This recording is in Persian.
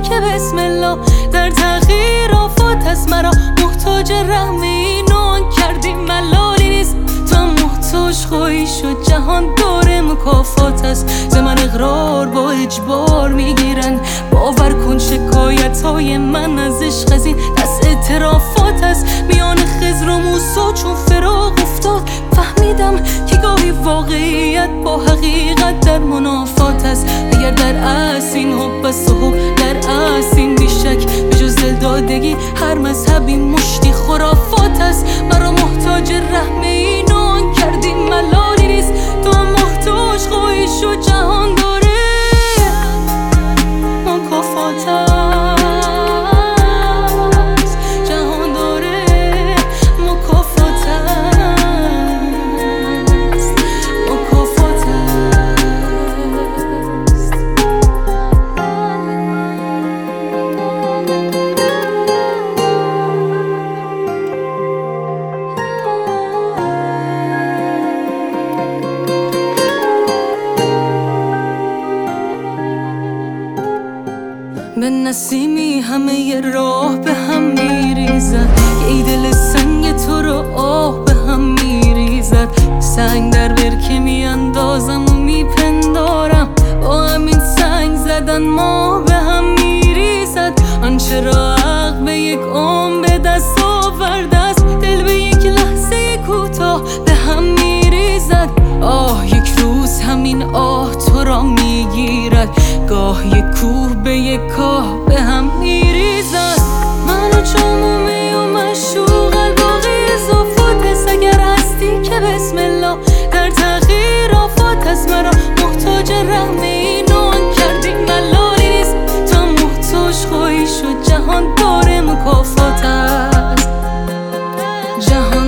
که بسم الله در تغییر آفات است. مرا محتاج رحم اینان کردی ملالی نیست، تا محتاج خواهی شد. جهان دور مکافات است، ز من اقرار با اجبار میگیرن. باور کن شکایت های من از عشق از این دست اعترافات است. میان خضر و موسی چون فراق افتاد، فهمیدم که گاهی واقعیت با حقیقت در منافات است. اگر در اصل این حب است و حب در اصل این بیشک، به جز دلدادگی هر مذهبی مشتی خرافات است. مرا محتاج رحم اینان کردی ملالی نیست، تو محتاج خواهی شد. جهان داره مکافات است، جهان داره مکافات است، مکافات است. به نسیمی همه راه به هم میریزد، ای دل سنگ تو رو آه به هم میریزد. سنگ در برکه میاندازم و میپندارم، با همین سنگ زدن ما به هم میریزد. آنچه را عقل به یک عمر به دست آورده است، دل به یک لحظه کوتاه به هم میریزد. آه یک روز همین آه تو را میگیرد، گاه یک کوه به یک کاه به هم میریزد. منو چمومی و مشوق الباقی اضافات است. اگر هستی که بسم الله در تغییر آفات است. مرا محتاج رحم اینان کردی ملالی نیست، تا محتاج خواهی شد. جهان داره مکافات است، جهان